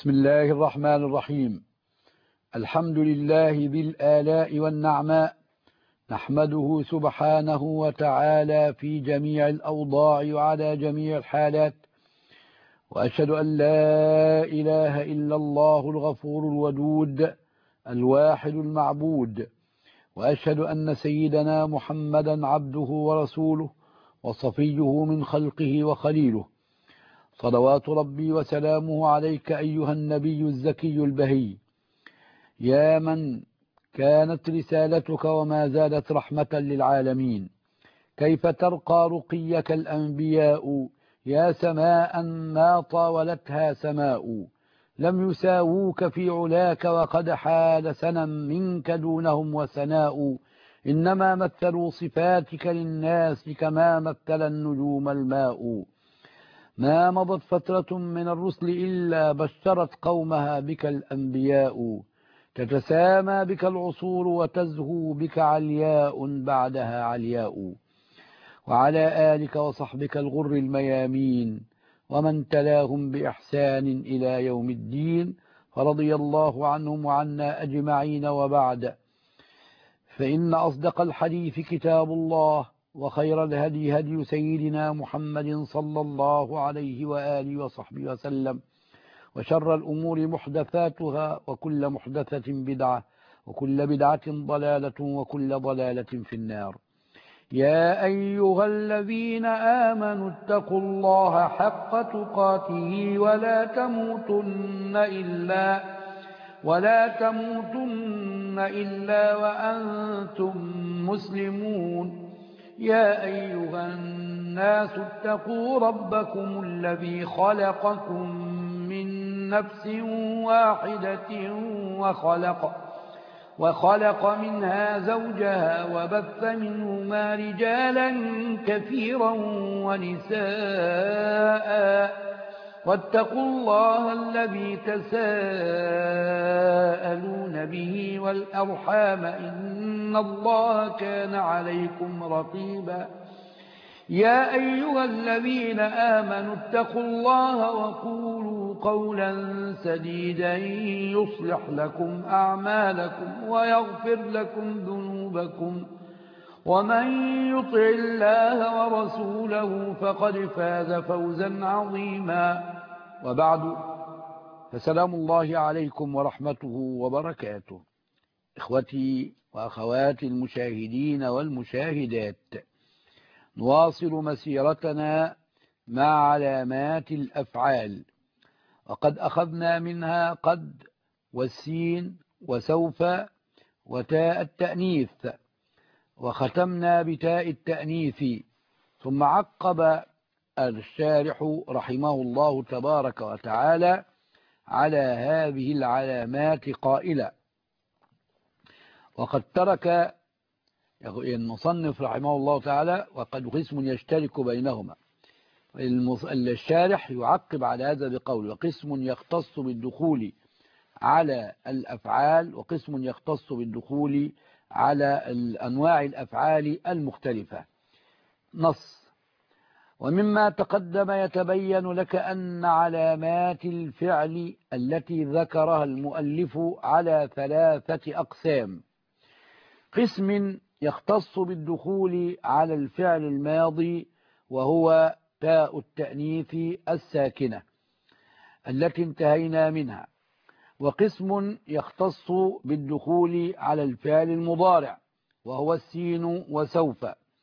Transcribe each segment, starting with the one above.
بسم الله الرحمن الرحيم. الحمد لله بالآلاء والنعماء، نحمده سبحانه وتعالى في جميع الأوضاع وعلى جميع الحالات، وأشهد أن لا إله إلا الله الغفور الودود الواحد المعبود، وأشهد أن سيدنا محمدا عبده ورسوله وصفيه من خلقه وخليله، صلوات ربي وسلامه عليك أيها النبي الزكي البهي، يا من كانت رسالتك وما زالت رحمة للعالمين. كيف ترقى رقيك الأنبياء يا سماء ما طاولتها سماء، لم يساووك في علاك وقد حال سنا منك دونهم وسناء، إنما مثلوا صفاتك للناس كما مثل النجوم الماء. ما مضت فترة من الرسل إلا بشرت قومها بك الأنبياء، تتسامى بك العصور وتزهو بك علياء بعدها علياء. وعلى آلك وصحبك الغر الميامين ومن تلاهم بإحسان إلى يوم الدين، فرضي الله عنهم وعنا أجمعين. وبعد، فإن أصدق الحديث كتاب الله، وخير الهدي هدي سيدنا محمد صلى الله عليه وآله وصحبه وسلم، وشر الأمور محدثاتها، وكل محدثة بدعة، وكل بدعة ضلالة، وكل ضلالة في النار. يا أيها الذين آمنوا اتقوا الله حق تقاته ولا تموتن إلا وأنتم مسلمون. يا أيها الناس اتقوا ربكم الذي خلقكم من نفس واحدة وخلق منها زوجها وبث منهما رجالا كثيرا ونساء، واتقوا الله الذي تساءلون به والأرحام، إن الله كان عليكم رقيبا. يا أيها الذين آمنوا اتقوا الله وقولوا قولا سديدا يصلح لكم أعمالكم ويغفر لكم ذنوبكم، ومن يطع الله ورسوله فقد فاز فوزا عظيما. وبعد، فسلام الله عليكم ورحمته وبركاته. إخوتي وأخواتي المشاهدين والمشاهدات، نواصل مسيرتنا مع علامات الأفعال، وقد أخذنا منها قد والسين وسوف وتاء التأنيث، وختمنا بتاء التأنيث. ثم عقب الشارح رحمه الله تبارك وتعالى على هذه العلامات قائلا: وقد ترك المصنف رحمه الله تعالى وقد قسم يشترك بينهما. الشارح يعقب على هذا بقول: وقسم يختص بالدخول على الأفعال، وقسم يختص بالدخول على أنواع الأفعال المختلفة. نص: ومما تقدم يتبين لك أن علامات الفعل التي ذكرها المؤلف على 3 أقسام: قسم يختص بالدخول على الفعل الماضي، وهو تاء التأنيث الساكنة التي انتهينا منها، وقسم يختص بالدخول على الفعل المضارع، وهو السين وسوف،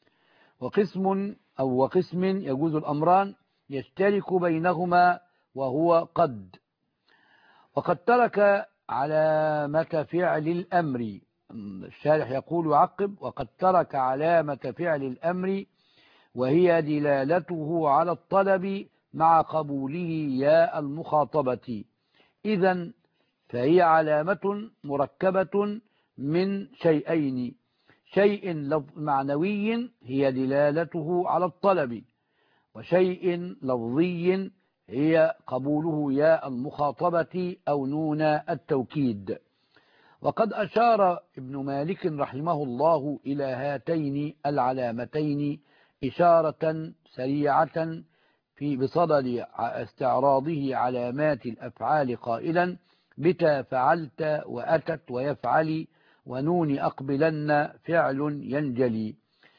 وقسم يجوز الأمران يشترك بينهما، وهو قد. وقد ترك علامة فعل الأمر، الشارح يقول يعقب: وقد ترك علامة فعل الأمر، وهي دلالته على الطلب مع قبوله ياء المخاطبة. إذن فهي علامة مركبة من شيئين: شيء معنوي هي دلالته على الطلب، وشيء لفظي هي قبوله ياء المخاطبة أو نون التوكيد. وقد أشار ابن مالك رحمه الله إلى هاتين العلامتين إشارة سريعة بصدد استعراضه علامات الأفعال قائلا: بتا فعلت وأتت ويفعلي ونون أقبلن فعل ينجلي.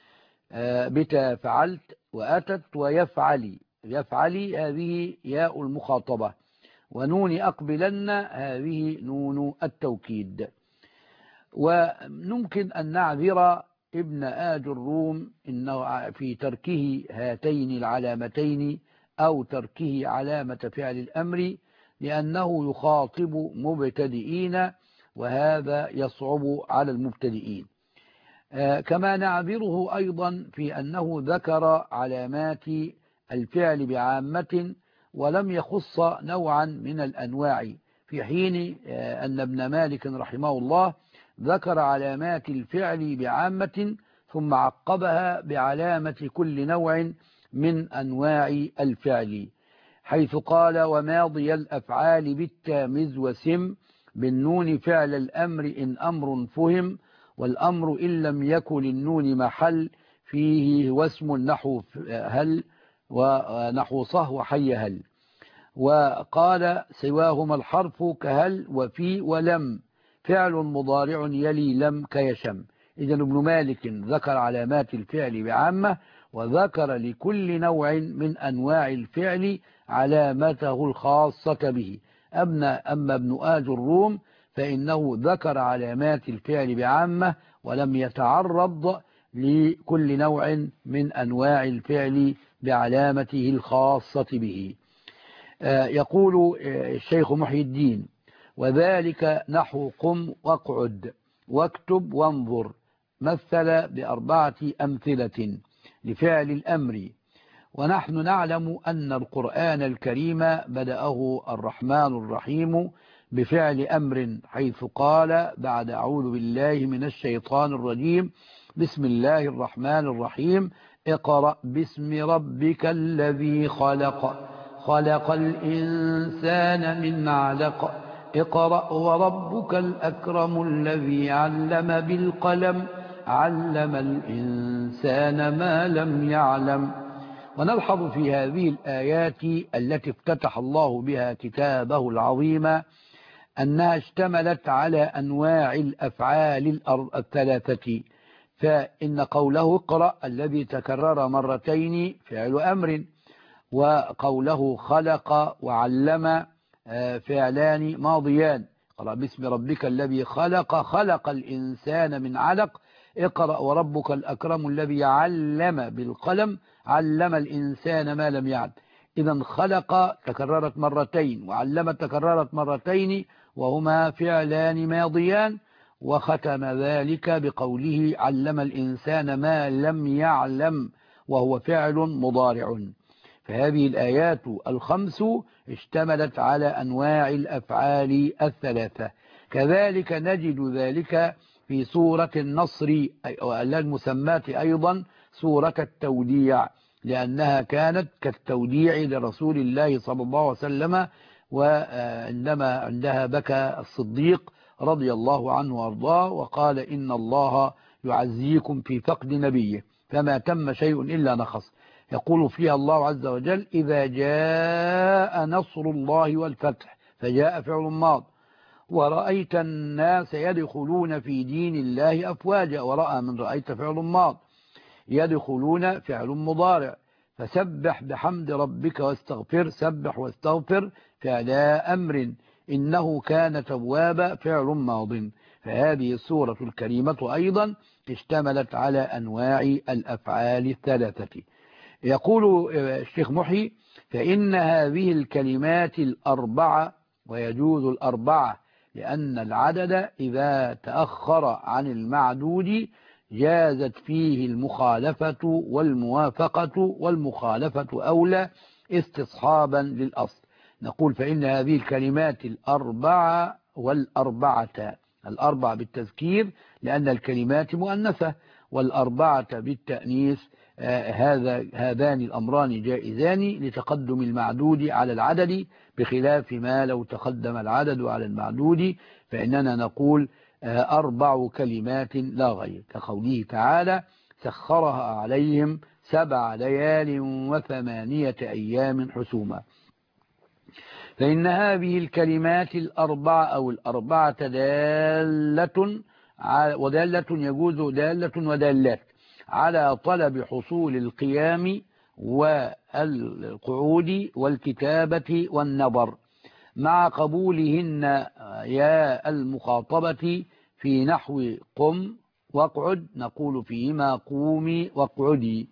بتا فعلت وأتت ويفعلي، يفعلي هذه ياء المخاطبة، ونون أقبلن هذه نون التوكيد. وممكن أن نعذر ابن آج الروم إنه في تركه هاتين العلامتين أو تركه علامة فعل الأمر لأنه يخاطب مبتدئين، وهذا يصعب على المبتدئين. كما نعذره أيضا في أنه ذكر علامات الفعل بعامة ولم يخص نوعا من الأنواع، في حين أن ابن مالك رحمه الله ذكر علامات الفعل بعامة ثم عقبها بعلامة كل نوع من أنواع الفعل، حيث قال: وماضي الأفعال بالتامز وسم بالنون فعل الأمر إن أمر فهم، والأمر إن لم يكن للنون محل فيه واسم نحو هل ونحو صه وحي هل. وقال: سواهما الحرف كهل وفي ولم فعل مضارع يلي لم كيشم. إذن ابن مالك ذكر علامات الفعل بعامة، وذكر لكل نوع من أنواع الفعل علامته الخاصة به. أما ابن آج الروم فإنه ذكر علامات الفعل بعامة ولم يتعرض لكل نوع من أنواع الفعل بعلامته الخاصة به. يقول الشيخ محي الدين: وذلك نحو قم واقعد واكتب وانظر، مثل بأربعة أمثلة لفعل الأمر. ونحن نعلم أن القرآن الكريم بدأه الرحمن الرحيم بفعل أمر، حيث قال بعد أعوذ بالله من الشيطان الرجيم: بسم الله الرحمن الرحيم، اقرأ باسم ربك الذي خلق، خلق الإنسان من علق، اقرأ وربك الأكرم الذي علم بالقلم، علم الإنسان ما لم يعلم. ونلحظ في هذه الآيات التي افتتح الله بها كتابه العظيم أنها اشتملت على أنواع الأفعال الثلاثة. فإن قوله اقرأ الذي تكرر مرتين فعل أمر، وقوله خلق وعلم فعلان ماضيان. اقرأ باسم ربك الذي خلق، خلق الإنسان من علق، اقرأ وربك الأكرم الذي علم بالقلم، علم الإنسان ما لم يعلم. إذا خلق تكررت مرتين وعلم تكررت مرتين وهما فعلان ماضيان، وختم ذلك بقوله علم الإنسان ما لم يعلم وهو فعل مضارع. فهذه الآيات الخمس اشتملت على أنواع الأفعال الثلاثة. كذلك نجد ذلك في سورة النصر المسماة أيضا سورة التوديع، لأنها كانت كالتوديع لرسول الله صلى الله عليه وسلم، وعندما عندها بكى الصديق رضي الله عنه وارضاه وقال: إن الله يعزيكم في فقد نبيه فما تم شيء إلا نخص. يقول فيها الله عز وجل: إذا جاء نصر الله والفتح، فجاء فعل ماض، ورأيت الناس يدخلون في دين الله أفواجا، ورأى من رأيت فعل ماض، يدخلون فعل مضارع، فسبح بحمد ربك واستغفر، سبح واستغفر فعلا أمر، إنه كان توابا فعل ماض. فهذه السورة الكريمة أيضا اشتملت على أنواع الأفعال الثلاثة. يقول الشيخ محي: فإن هذه الكلمات الأربعة، ويجوز الأربعة لأن العدد إذا تأخر عن المعدود جازت فيه المخالفة والموافقة، والمخالفة أولى استصحابا للأصل. نقول: فإن هذه الكلمات الأربعة والأربعة، الأربع بالتذكير لأن الكلمات مؤنثة، والأربعة بالتأنيث، هذان الأمران جائزان لتقدم المعدود على العدد، بخلاف ما لو تقدم العدد على المعدود فإننا نقول 4 كلمات لا غير، كقوله تعالى: سخرها عليهم 7 ليال و8 أيام حسوما. فإن هذه الكلمات الأربعة أو الأربعة دالة ودالة يجوز دالة ودالات على طلب حصول القيام والقعود والكتابة والنظر، مع قبولهن يا المخاطبة في نحو قم واقعد، نقول فيهما قومي واقعدي.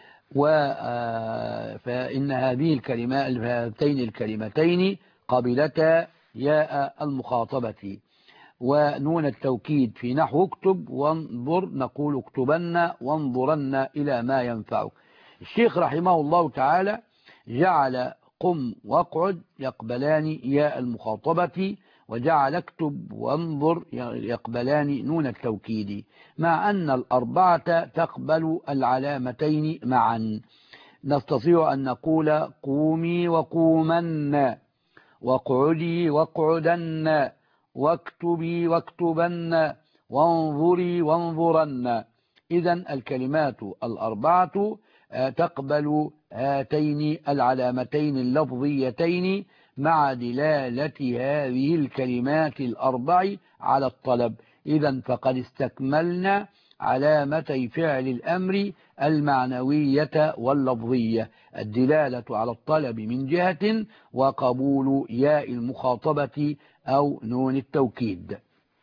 فإن هاتين الكلمتين قبلتا ياء المخاطبة. ونون التوكيد في نحو اكتب وانظر، نقول اكتبن وانظرن إلى ما ينفعك. الشيخ رحمه الله تعالى جعل قم واقعد يقبلان ياء المخاطبة، وجعل اكتب وانظر يقبلان نون التوكيد، مع أن الأربعة تقبل العلامتين معا. نستطيع أن نقول قومي وقومن، واقعدي واقعدن، واكتبي واكتبن، وانظري وانظرن. إذن الكلمات الأربعة تقبل هاتين العلامتين اللفظيتين مع دلالة هذه الكلمات الأربع على الطلب. إذن فقد استكملنا علامتي فعل الأمر المعنوية واللفظية، الدلالة على الطلب من جهة، وقبول ياء المخاطبة أو نون التوكيد.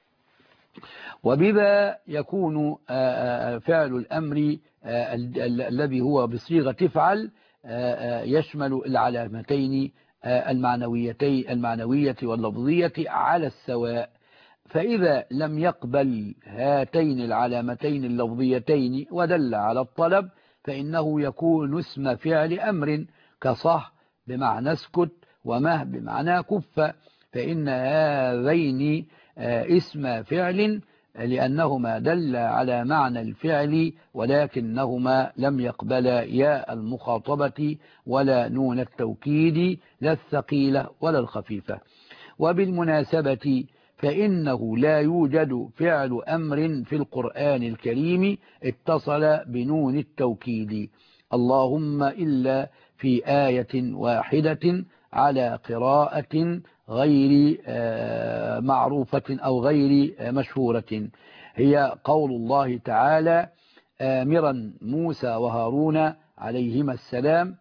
وبذا يكون فعل الأمر الذي هو بصيغة افعل يشمل العلامتين المعنوية واللفظية على السواء. فإذا لم يقبل هاتين العلامتين اللفظيتين ودل على الطلب، فإنه يكون اسم فعل أمر، كصح بمعنى اسكت، ومه بمعنى كف، فإن هذين اسم فعل لأنهما دل على معنى الفعل، ولكنهما لم يقبلا ياء المخاطبة ولا نون التوكيد، لا الثقيلة ولا الخفيفة. وبالمناسبة فإنه لا يوجد فعل أمر في القرآن الكريم اتصل بنون التوكيد، اللهم إلا في آية واحدة على قراءة غير معروفة أو غير مشهورة، هي قول الله تعالى آمرا موسى وهارون عليهما السلام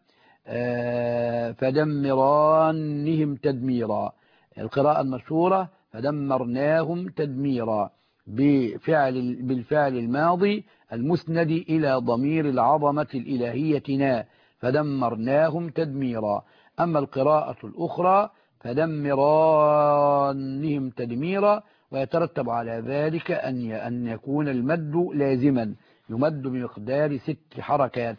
فدمرانهم تدميرا. القراءة المشهورة فدمرناهم تدميرا بالفعل الماضي المسند إلى ضمير العظمة الإلهية فدمرناهم تدميرا. أما القراءة الأخرى فدمرانهم تدميرا، ويترتب على ذلك أن يكون المد لازما، يمد بمقدار 6 حركات،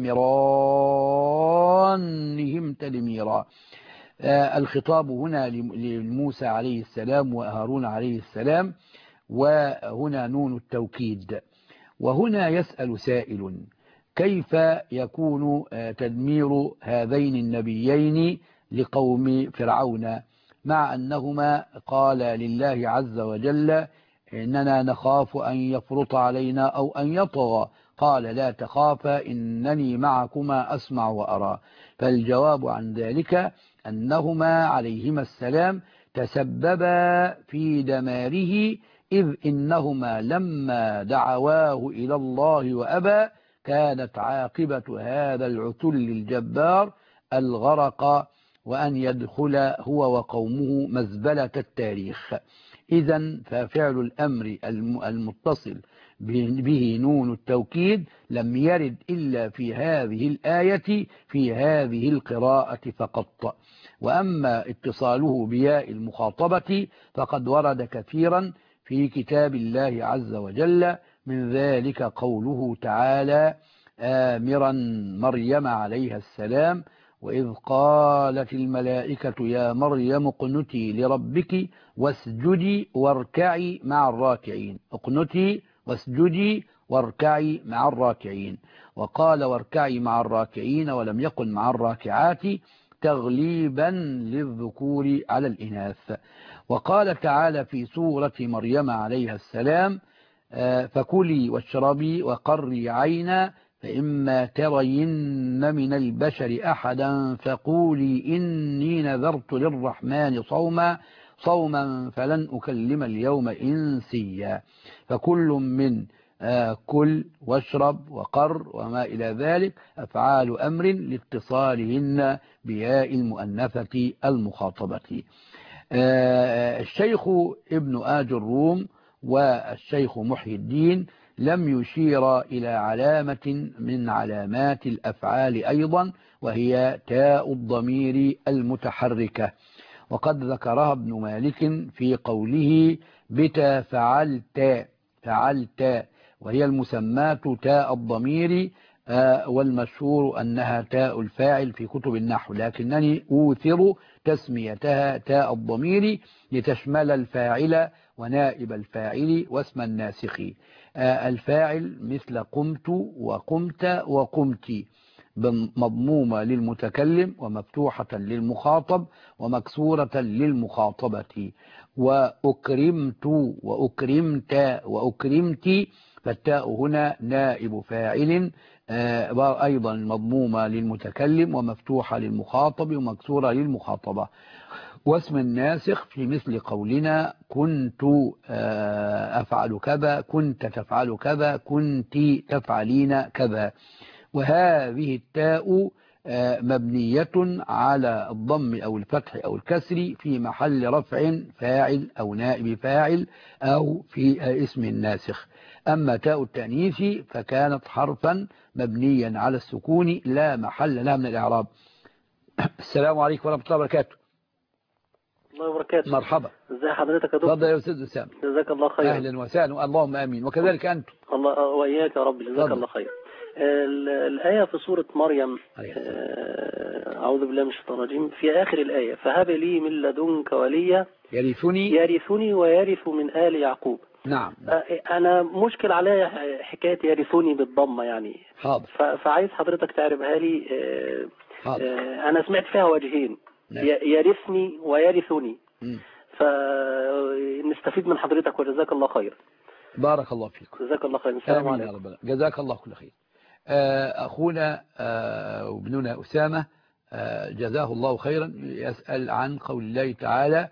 فدمرانهم تدميرا. الخطاب هنا لموسى عليه السلام وهارون عليه السلام، وهنا نون التوكيد. وهنا يسأل سائل: كيف يكون تدمير هذين النبيين لقوم فرعون، مع أنهما قال لله عز وجل إننا نخاف أن يفرط علينا أو أن يطغى، قال لا تخافا إنني معكما أسمع وأرى. فالجواب عن ذلك أنهما عليهما السلام تسببا في دماره، إذ إنهما لما دعواه إلى الله وأبى كانت عاقبة هذا العتل الجبار الغرق، وأن يدخل هو وقومه مزبلة التاريخ. إذن ففعل الأمر المتصل به نون التوكيد لم يرد إلا في هذه الآية في هذه القراءة فقط. وأما اتصاله بياء المخاطبة فقد ورد كثيرا في كتاب الله عز وجل، من ذلك قوله تعالى آمرا مريم عليها السلام وإذ قالت الملائكة يا مريم اقنتي لربك واسجدي واركعي مع الراكعين. اقنتي واسجدي واركعي مع الراكعين، وقال واركعي مع الراكعين ولم يقل مع الراكعات تغليبا للذكور على الإناث. وقال تعالى في سورة مريم عليها السلام فكلي واشربي وقري عينا فإما ترين من البشر أحدا فقولي إني نذرت للرحمن صوما فلن أكلم اليوم إنسيا. فكل من كل واشرب وقر وما إلى ذلك أفعال أمر لاتصالهن بياء المؤنثة المخاطبة. الشيخ ابن آج الروم والشيخ محي الدين لم يشير إلى علامة من علامات الأفعال أيضا، وهي تاء الضمير المتحركة، وقد ذكرها ابن مالك في قوله بتا فعلت، وهي المسماة تاء الضمير، والمشهور أنها تاء الفاعل في كتب النحو، لكنني أوثر تسميتها تاء الضمير لتشمل الفاعل ونائب الفاعل واسم الناسخ. الفاعل مثل قمت وقمت وقمت، مضمومة للمتكلم ومفتوحة للمخاطب ومكسورة للمخاطبة. وأكرمت وأكرمت وأكرمت، فالتاء هنا نائب فاعل، أيضا مضمومة للمتكلم ومفتوحة للمخاطب ومكسورة للمخاطبة. واسم الناسخ في مثل قولنا كنت أفعل كذا، كنت تفعل كذا، كنت تفعلين كذا. وهذه التاء مبنية على الضم أو الفتح أو الكسر في محل رفع فاعل أو نائب فاعل أو في اسم الناسخ. أما تاء التأنيث فكانت حرفا مبنيا على السكون لا محل لها من الإعراب. السلام عليكم ورحمة الله وبركاته. الله وبركاته. مرحبا. ازي حضرتك يا دكتور؟ تفضل يا أستاذ أسامة. جزاك الله خير. أهلا وسهلا، اللهم آمين، وكذلك أنتم. الله وإياك يا رب، جزاك الله خير. الآية في سورة مريم، أعوذ بالله من الشيطان الرجيم، في آخر الآية فهب لي من لدنك وليا يرثني ويرث من آل يعقوب. نعم. أنا مشكل عليا حكاية يرثني بالضمة يعني. حاضر. فعايز حضرتك تعرفها لي. حاضر. أنا سمعت فيها وجهين، يرثني ويرثني، فنستفيد من حضرتك وجزاك الله خير. بارك الله فيكم. جزاك الله خير. السلام عليكم. جزاك الله كل خير. أخونا وابننا أسامة جزاه الله خيرا يسأل عن قول الله تعالى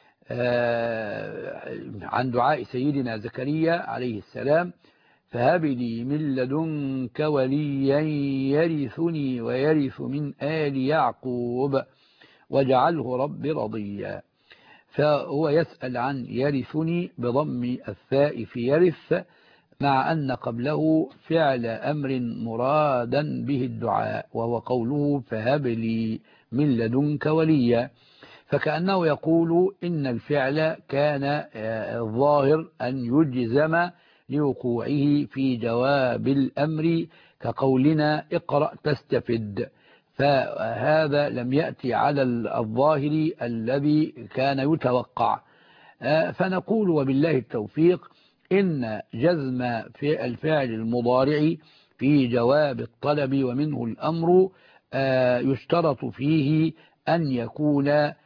عن دعاء سيدنا زكريا عليه السلام فهب لي من لدنك وليا يرثني ويرث من آل يعقوب واجعله رب رضيا. فهو يسأل عن يرثني بضم الثاء في يرث، مع أن قبله فعل أمر مرادا به الدعاء، وهو قوله فهب لي من لدنك وليا، فكأنه يقول إن الفعل كان الظاهر أن يجزم لوقوعه في جواب الأمر، كقولنا اقرأ تستفد، فهذا لم يأتي على الظاهر الذي كان يتوقع. فنقول وبالله التوفيق إن جزم في الفعل المضارع في جواب الطلب ومنه الأمر يشترط فيه أن يكون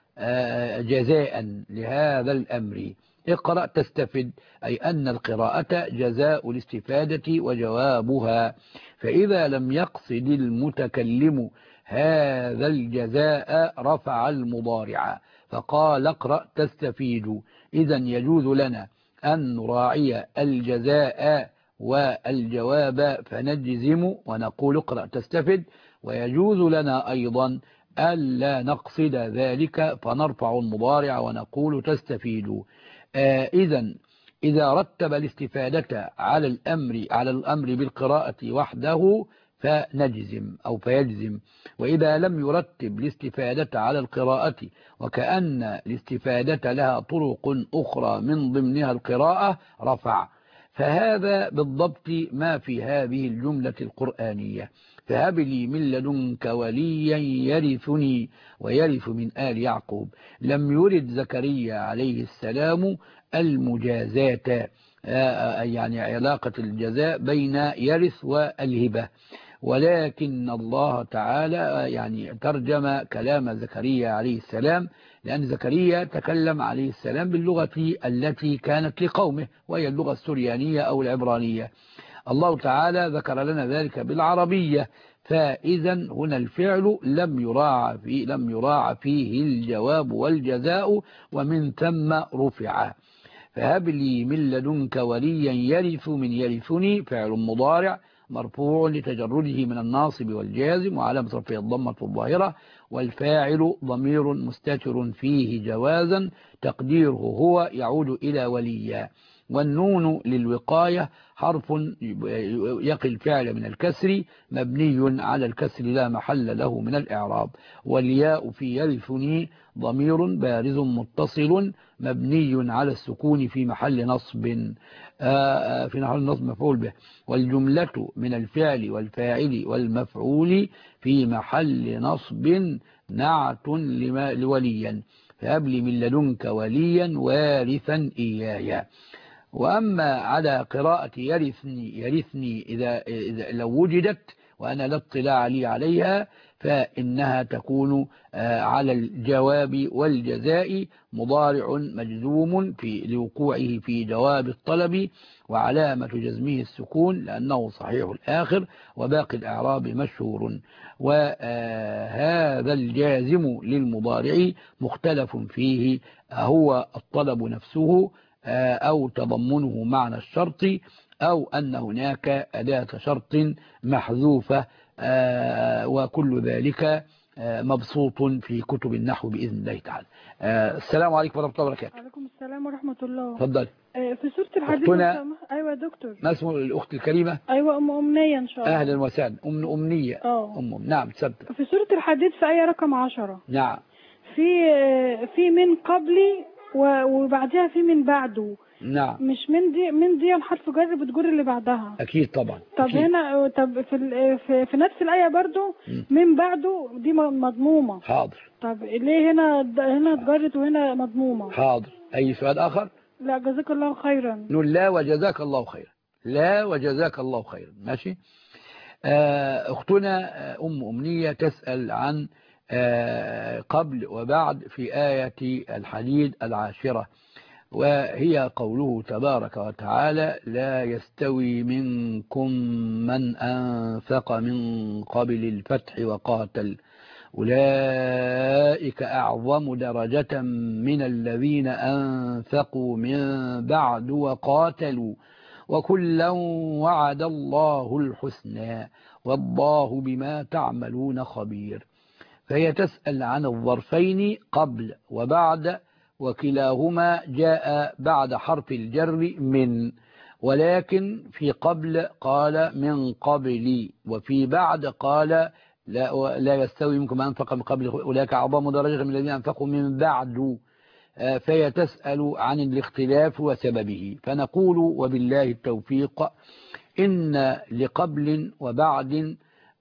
جزاء لهذا الأمر. اقرأ تستفد، أي أن القراءة جزاء الاستفادة وجوابها، فإذا لم يقصد المتكلم هذا الجزاء رفع المضارع فقال اقرأ تستفيد. إذن يجوز لنا أن نراعي الجزاء والجواب فنجزم ونقول اقرأ تستفد، ويجوز لنا أيضا ألا نقصد ذلك فنرفع المضارع ونقول تستفيد. إذن إذا رتب الاستفادة على الأمر بالقراءة وحده فنجزم أو فيجزم، وإذا لم يرتب الاستفادة على القراءة وكأن الاستفادة لها طرق أخرى من ضمنها القراءة رفع. فهذا بالضبط ما في هذه الجملة القرآنية فهب لي من لدنك وليا يرثني ويرث من آل يعقوب. لم يرد زكريا عليه السلام المجازات، يعني علاقة الجزاء بين يرث والهبة، ولكن الله تعالى يعني ترجم كلام زكريا عليه السلام، لأن زكريا تكلم عليه السلام باللغة التي كانت لقومه وهي اللغة السريانية أو العبرانية. الله تعالى ذكر لنا ذلك بالعربية، فإذا هنا الفعل لم يراعى فيه الجواب والجزاء، ومن ثم رفع. فهب لي من لدنك وليا يرث من يرثني، فعل مضارع مرفوع لتجرده من الناصب والجازم، وعلامة رفعه الضمة الظاهرة، والفاعل ضمير مستتر فيه جوازا تقديره هو يعود إلى وليا. والنون للوقاية حرف يقي الفعل من الكسر، مبني على الكسر لا محل له من الإعراب. والياء في يرثني ضمير بارز متصل مبني على السكون في محل نصب مفعول به. والجملة من الفعل والفاعل والمفعول في محل نصب نعت لوليا، فهب لي من لدنك وليا وارثا إياي. وأما على قراءة يرثني إذا لو وجدت وأنا لا اطلاع لي عليها، فإنها تكون على الجواب والجزاء، مضارع مجزوم لوقوعه في جواب الطلب، وعلامة جزمه السكون لأنه صحيح الآخر، وباقي الأعراب مشهور. وهذا الجازم للمضارع مختلف فيه، هو الطلب نفسه أو تضمنه معنى الشرط، أو أن هناك أداة شرط محذوفة، وكل ذلك مبسوط في كتب النحو بإذن الله تعالى. السلام عليكم ورحمة الله وبركاته. وعليكم السلام ورحمة الله. تفضل. في سورة الحديد. أيوة يا دكتور. ما اسم الأخت الكريمة؟ أيوة أم أمنية إن شاء الله. أهلا وسهلا. أمنية. نعم تسبب. في سورة الحديد في آية رقم 10. نعم. في من قبلي وبعدها في من بعده. نعم. مش من دي الحرف جر بتجر اللي بعدها. أكيد طبعا. طب أكيد. هنا في نفس الآية برضو من بعده دي مضمومة. حاضر. طب ليه هنا اتجرت وهنا مضمومة؟ حاضر. أي سؤال آخر؟ لا جزاك الله خيرا. نقول لا وجزاك الله خيرا. لا وجزاك الله خيرا. ماشي. أختنا أم أمنية تسأل عن قبل وبعد في آية الحديد 10، وهي قوله تبارك وتعالى: لا يستوي منكم من أنفق من قبل الفتح وقاتل أولئك أعظم درجة من الذين أنفقوا من بعد وقاتلوا وكلا وعد الله الحسنى والله بما تعملون خبير. فهي تسأل عن الظرفين قبل وبعد، وكلاهما جاء بعد حرف الجر من، ولكن في قبل قال من قبلي، وفي بعد قال لا يستوي منكم من أنفق من قبل أولئك أعظم درجة من الذين أنفقوا من بعد. فهي تسأل عن الاختلاف وسببه، فنقول وبالله التوفيق إن لقبل وبعد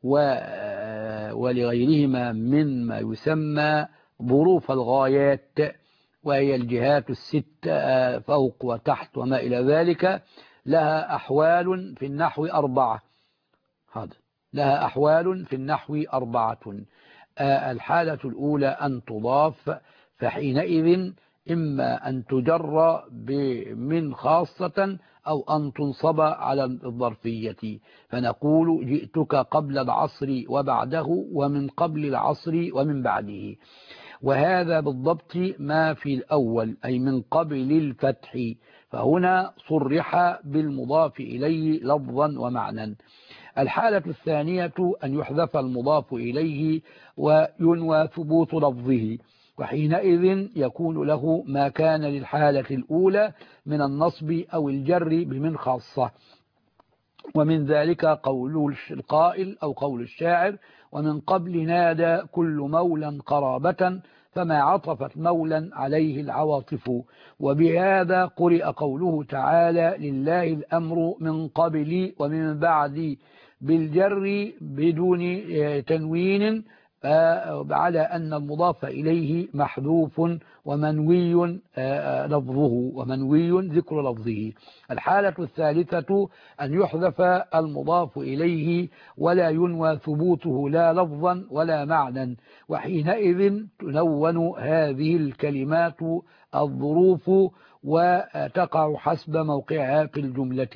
ولغيرهما مما يسمى ظروف الغايات، وهي الجهات الست فوق وتحت وما إلى ذلك، لها أحوال في النحو 4. لها أحوال في النحو 4. الحالة الأولى أن تضاف، فحينئذ إما أن تجر بمن خاصة أو أن تنصب على الظرفية، فنقول جئتك قبل العصر وبعده، ومن قبل العصر ومن بعده. وهذا بالضبط ما في الأول، أي من قبل الفتح، فهنا صرح بالمضاف إليه لفظا ومعنى. الحالة الثانية أن يحذف المضاف إليه وينوى ثبوت لفظه، وحينئذ يكون له ما كان للحالة الأولى من النصب أو الجر بمن خاصة. ومن ذلك قول القائل أو قول الشاعر: ومن قبل نادى كل مولا قرابة فما عطفت مولا عليه العواطف. وبهذا قرئ قوله تعالى: لله الأمر من قبل ومن بعد، بالجر بدون تنوين، على أن المضاف إليه محذوف ومنوي لفظه ومنوي ذكر لفظه. الحالة الثالثة أن يحذف المضاف إليه ولا ينوى ثبوته لا لفظا ولا معنى، وحينئذ تنون هذه الكلمات الظروف وتقع حسب موقعها في الجملة.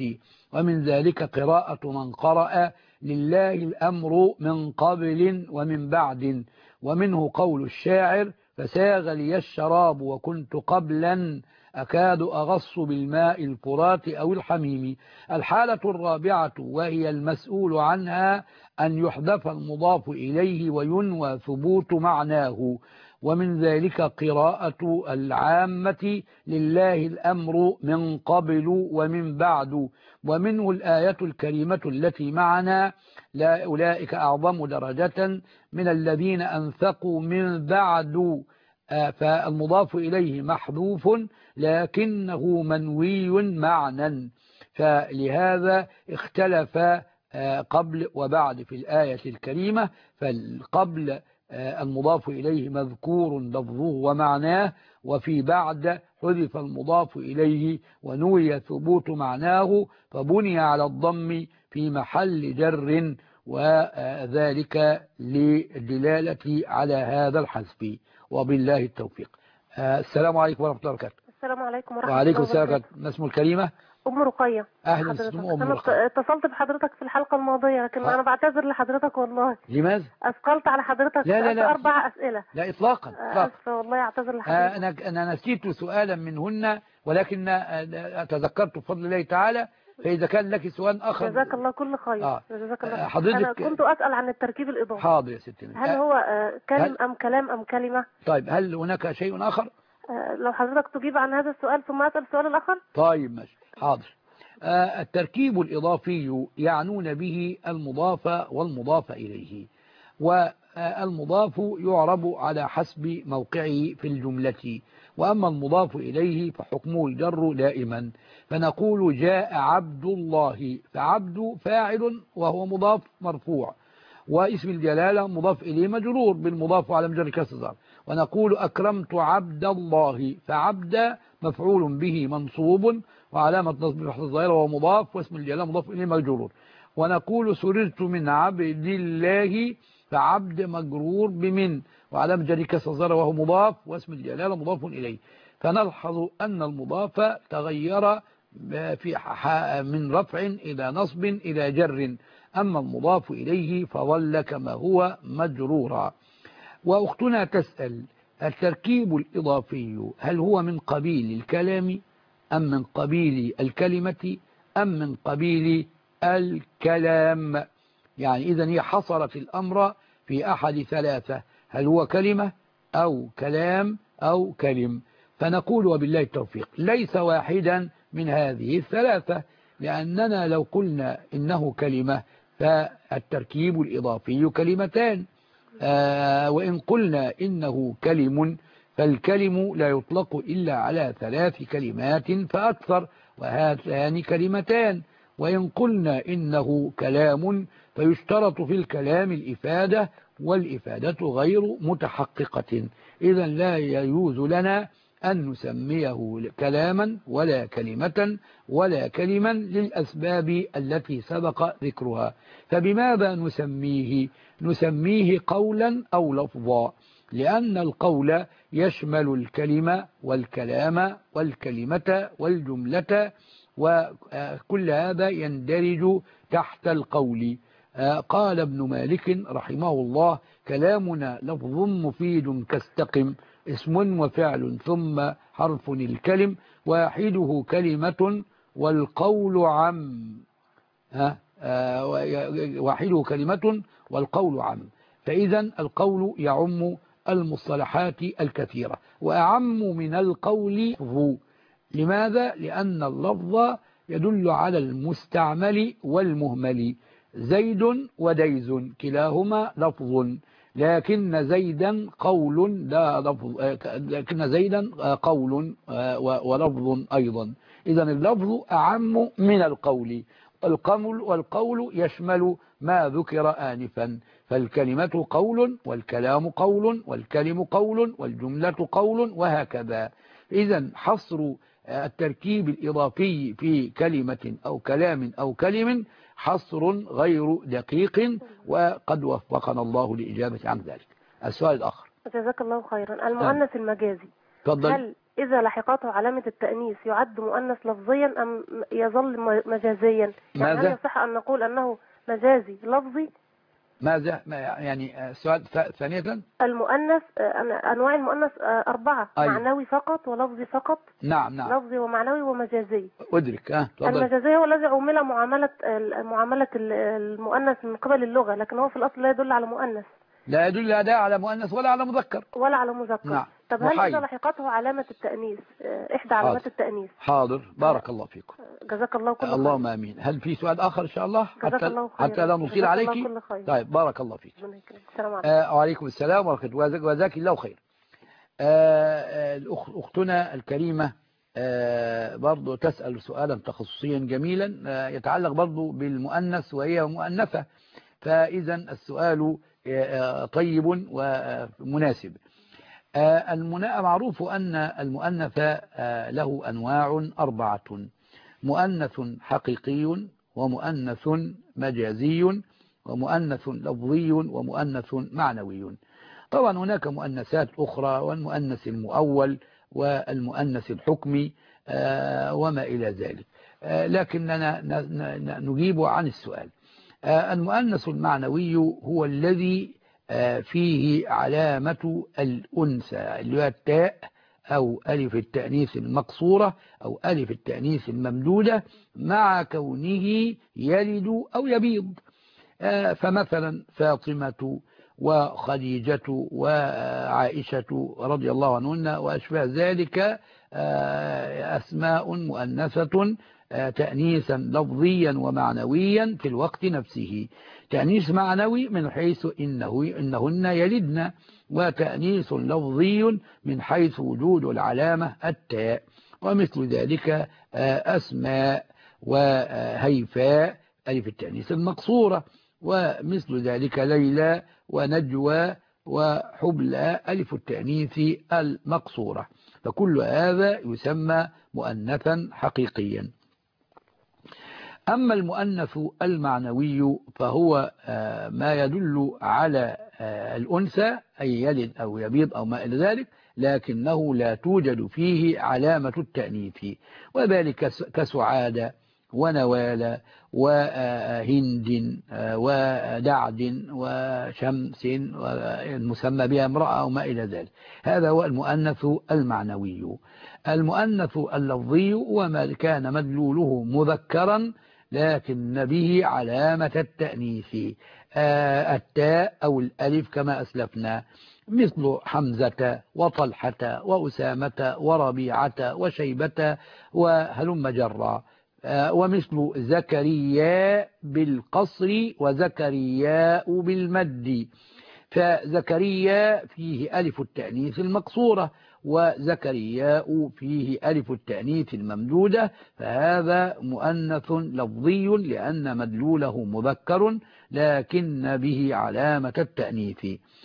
ومن ذلك قراءة من قرأ لله الأمر من قبل ومن بعد، ومنه قول الشاعر فساغ لي الشراب وكنت قبلا أكاد أغص بالماء الفرات أو الحميم. الحالة الرابعة وهي المسؤول عنها أن يحذف المضاف إليه وينوى ثبوت معناه، ومن ذلك قراءة العامة لله الأمر من قبل ومن بعد، ومنه الآية الكريمة التي معنا لا أولئك أعظم درجة من الذين أنفقوا من بعد، فالمضاف إليه محذوف لكنه منوي معنى، فلهذا اختلف قبل وبعد في الآية الكريمة. فالقبل المضاف إليه مذكور لفظه ومعناه، وفي بعد حذف المضاف إليه ونوي ثبوت معناه فبني على الضم في محل جر، وذلك للدلالة على هذا الحذف، وبالله التوفيق. السلام عليكم ورحمة الله وبركاته. السلام عليكم ورحمة وعليكم الله السلام. ما اسم الكريمة؟ أم رقية. أهلا وسهلا أم رقية. أنا اتصلت بحضرتك في الحلقة الماضية، لكن أنا بعتذر لحضرتك والله. لماذا؟ أثقلت على حضرتك. لا 4 أسئلة. لا إطلاقا. أسفة والله، أعتذر لحضرتك. أنا نسيت سؤالا منهن، ولكن تذكرت بفضل الله تعالى، فإذا كان لك سؤال آخر. جزاك الله كل خير. جزاك الله. حضرتك أنا كنت أسأل عن التركيب الإضافي. حاضر يا ستي. هل هو كلم أم كلام أم كلمة؟ طيب، هل هناك شيء آخر؟ لو حضرتك تجيب عن هذا السؤال ثم أسأل السؤال الآخر. طيب ماشي، حاضر. التركيب الإضافي يعنون به المضاف والمضاف إليه، والمضاف يعرب على حسب موقعه في الجملة، وأما المضاف إليه فحكمه الجر دائما، فنقول جاء عبد الله، فعبد فاعل وهو مضاف مرفوع، واسم الجلالة مضاف إليه مجرور بالمضاف على مجر كسر، ونقول أكرمت عبد الله، فعبد مفعول به منصوب وعلامة نصب الفتحة الظاهرة وهو مضاف، واسم الجلالة مضاف إليه مجرور. ونقول سررت من عبد الله، فعبد مجرور بمن وعلامة جر كسر الظاهرة وهو مضاف، واسم الجلالة مضاف إليه. فنلحظ أن المضاف تغير من رفع إلى نصب إلى جر، أما المضاف إليه فظل كما هو مجرورا. وأختنا تسأل التركيب الإضافي هل هو من قبيل الكلام أم من قبيل الكلمة أم من قبيل الكلام؟ يعني إذن هي حصرت الأمر في أحد ثلاثة، هل هو كلمة أو كلام أو كلم، فنقول وبالله التوفيق ليس واحدا من هذه الثلاثة، لأننا لو قلنا إنه كلمة فالتركيب الإضافي كلمتان، وإن قلنا إنه كلم فالكلم لا يطلق إلا على 3 كلمات فأكثر، وهاتان كلمتان. وإن قلنا إنه كلام فيشترط في الكلام الإفادة، والإفادة غير متحققة، إذا لا يجوز لنا أن نسميه كلاما ولا كلمة ولا كلما للأسباب التي سبق ذكرها. فبماذا نسميه قولا أو لفظا؟ لأن القول يشمل الكلمة والكلام والكلمة والجملة، وكل هذا يندرج تحت القول. قال ابن مالك رحمه الله كلامنا لفظ مفيد كاستقم، اسم وفعل ثم حرف الكلم، واحده كلمة والقول عم، واحده كلمة والقول عم. فإذا القول يعم المصطلحات الكثيرة، وأعم من القول لفظ. لماذا؟ لأن اللفظ يدل على المستعمل والمهمل، زيد وديز كلاهما لفظ، لكن زيدا قول لا لفظ، لكن زيدا قول ولفظ أيضا. إذا اللفظ أعم من القول، والقول يشمل ما ذكر آنفا، فالكلمة قول والكلام قول والكلم قول والجملة قول وهكذا. إذا حصر التركيب الإضافي في كلمة أو كلام أو كلم حصر غير دقيق، وقد وفقنا الله لإجابة عن ذلك. السؤال الآخر. جزاك الله خيرا. المؤنث المجازي، تفضل. هل إذا لحقته علامة التأنيث يعد مؤنث لفظيا أم يظل مجازيا؟ يعني هل يصح أن نقول أنه مجازي لفظي؟ ماذا يعني السؤال ثانية؟ المؤنث أنواع المؤنث 4. أيوة. معنوي فقط ولفظي فقط. نعم. لفظي ومعنوي ومجازي. أدرك. المجازي هو الذي عمل معاملة المؤنث من قبل اللغة، لكن هو في الأصل لا يدل على مؤنث، لا يدل لا على مؤنث ولا على مذكر نعم. طب هل إذا لحقته علامة التأنيث إحدى علامات التأنيث؟ حاضر. بارك الله فيكم. جزاك الله كل خير. اللهم آمين. هل في سؤال آخر إن شاء الله حتى لا نطيل عليك؟ طيب بارك الله فيك. السلام عليكم. وعليكم السلام ورحمة الله وجزاك الله خير. أختنا الكريمة برضو تسأل سؤالا تخصصيا جميلا يتعلق برضو بالمؤنث وهي مؤنثة، فإذا السؤال طيب ومناسب. معروف أن المؤنث له أنواع 4: مؤنث حقيقي ومؤنث مجازي ومؤنث لفظي ومؤنث معنوي. طبعا هناك مؤنثات أخرى، والمؤنث المؤول والمؤنث الحكمي وما إلى ذلك، لكننا نجيب عن السؤال. المؤنث المعنوي هو الذي فيه علامة الأنثى اللي هي التاء أو ألف التأنيث المقصورة أو ألف التأنيث الممدودة مع كونه يلد أو يبيض. فمثلا فاطمة وخديجة وعائشة رضي الله عنهن وأشباه ذلك أسماء مؤنثة تأنيثا لفظيا ومعنويا في الوقت نفسه. تأنيث معنوي من حيث إنهن يلدن، وتأنيث لفظي من حيث وجود العلامة التاء. ومثل ذلك أسماء وهيفاء ألف التأنيث المقصورة، ومثل ذلك ليلى ونجوى وحبلى ألف التأنيث المقصورة. فكل هذا يسمى مؤنثا حقيقيا. أما المؤنث المعنوي فهو ما يدل على الأنثى أي يلد أو يبيض أو ما إلى ذلك، لكنه لا توجد فيه علامة التأنيث، وذلك كسعادة ونوال وهند ودعد وشمس والمسمى بها امرأة أو ما إلى ذلك. هذا هو المؤنث المعنوي. المؤنث اللفظي وما كان مدلوله مذكرا لكن به علامة التأنيث التاء أو الألف كما أسلفنا، مثل حمزة وطلحة وأسامة وربيعة وشيبة وهلم جرا. ومثل زكريا بالقصر وزكرياء بالمد، فزكريا فيه ألف التأنيث المقصورة وزكرياء فيه ألف التأنيث الممدودة، فهذا مؤنث لفظي لأن مدلوله مذكر لكن به علامة التأنيث.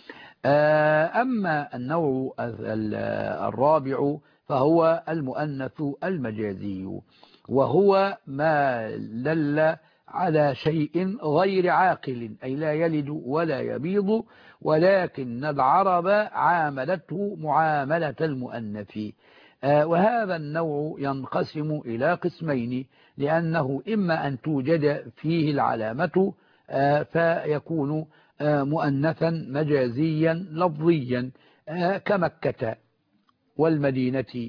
أما النوع الرابع فهو المؤنث المجازي، وهو ما دل على شيء غير عاقل أي لا يلد ولا يبيض، ولكن العرب عاملته معاملة المؤنث. وهذا النوع ينقسم إلى قسمين، لأنه إما أن توجد فيه العلامة فيكون مؤنثا مجازيا لفظيا كمكة والمدينة